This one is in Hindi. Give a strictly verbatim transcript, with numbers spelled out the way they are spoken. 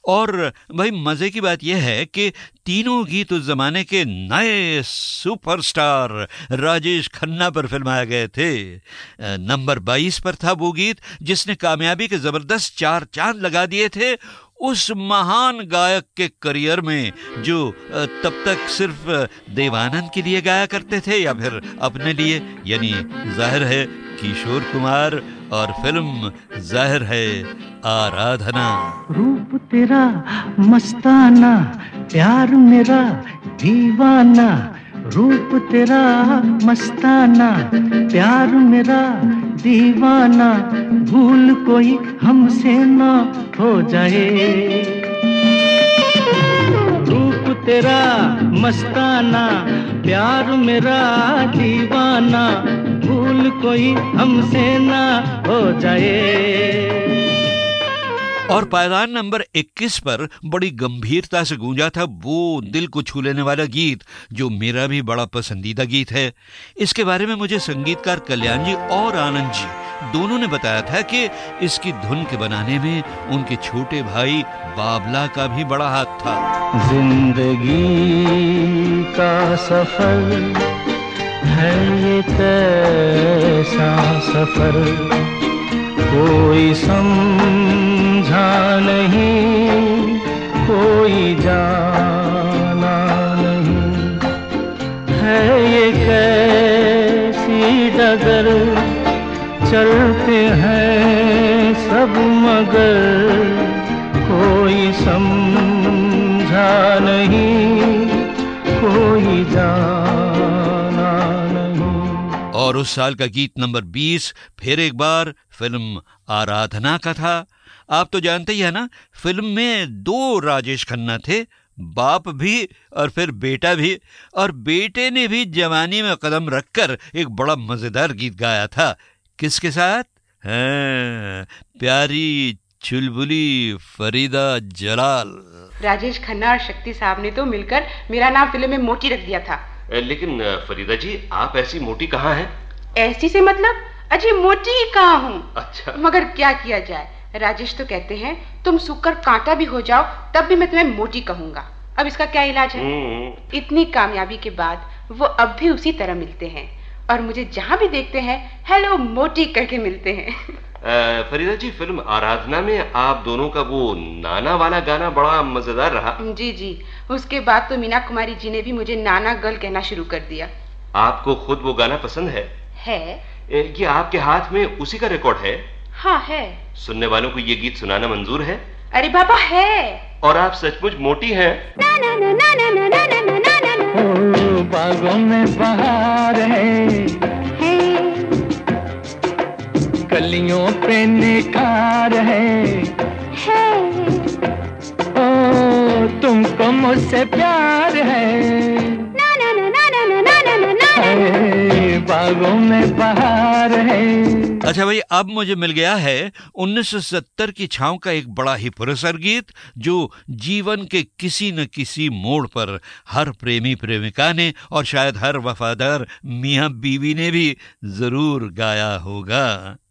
और भाई मजे की बात यह है कि तीनों गीत उस जमाने के नए सुपरस्टार राजेश खन्ना पर फिल्माए गए थे। नंबर बाईस पर था वो गीत जिसने कामयाबी के जबरदस्त चार चांद लगा दिए थे उस महान गायक के करियर में जो तब तक सिर्फ देवानंद के लिए गाया करते थे या फिर अपने लिए, यानी जाहिर है किशोर कुमार और फिल्म जाहिर है आराधना। रूप तेरा मस्ताना, प्यार मेरा दीवाना, रूप तेरा मस्ताना, प्यार मेरा दीवाना, भूल कोई हमसे ना हो जाए। रूप तेरा मस्ताना, प्यार मेरा दीवाना, भूल कोई हमसे ना हो जाए। और पायदान नंबर इक्कीस पर बड़ी गंभीरता से गूंजा था वो दिल को छू लेने वाला गीत जो मेरा भी बड़ा पसंदीदा गीत है। इसके बारे में मुझे संगीतकार कल्याण जी और आनंद जी दोनों ने बताया था कि इसकी धुन के बनाने में उनके छोटे भाई बाबला का भी बड़ा हाथ था। जिंदगी का सफर है ये कैसा सफर, कोई समझा नहीं, कोई जाना नहीं, है ये कैसी डगर, चलते हैं सब मगर, कोई समझा नहीं, कोई जाना नहीं। और उस साल का गीत नंबर बीस फिर एक बार फिल्म आराधना का था। आप तो जानते ही है ना, फिल्म में दो राजेश खन्ना थे, बाप भी और फिर बेटा भी, और बेटे ने भी जवानी में कदम रखकर एक बड़ा मजेदार गीत गाया था। किसके साथ? हाँ, प्यारी चुलबुली फरीदा जलाल। राजेश खन्ना और शक्ति साहब ने तो मिलकर मेरा नाम फिल्म में मोटी रख दिया था। लेकिन फरीदा जी, आप ऐसी मोटी कहाँ हैं? ऐसी से मतलब अजी मोटी ही कहाँ हूँ। अच्छा। मगर क्या किया जाए, राजेश तो कहते हैं तुम सूखकर कांटा भी हो जाओ तब भी मैं तुम्हें मोटी कहूंगा। अब इसका क्या इलाज है? इतनी कामयाबी के बाद वो अब भी उसी तरह मिलते हैं और मुझे जहाँ भी देखते हैं हेलो मोटी करके मिलते हैं। आ, फरीदा जी, फिल्म आराधना में आप दोनों का वो नाना वाला गाना बड़ा मजेदार रहा। जी जी, उसके बाद तो मीना कुमारी जी ने भी मुझे नाना गर्ल कहना शुरू कर दिया। आपको खुद वो गाना पसंद है? है। ये आपके हाथ में उसी का रिकॉर्ड है? हाँ है। सुनने वालों को ये गीत सुनाना मंजूर है? अरे बाबा है। और आप सचमुच मोटी हैं? ना ना ना ना ना ना ना ना ना ना। ओ बागों में बहार है, कलियों पे निखार है, ओ तुमको मुझसे प्यार है, ना ना ना ना ना ना ना ना ना, बागों में बहार है। अच्छा भाई, अब मुझे मिल गया है उन्नीस सौ सत्तर की छांव का एक बड़ा ही पुरस्कार गीत जो जीवन के किसी न किसी मोड़ पर हर प्रेमी प्रेमिका ने और शायद हर वफादार मियां बीवी ने भी जरूर गाया होगा।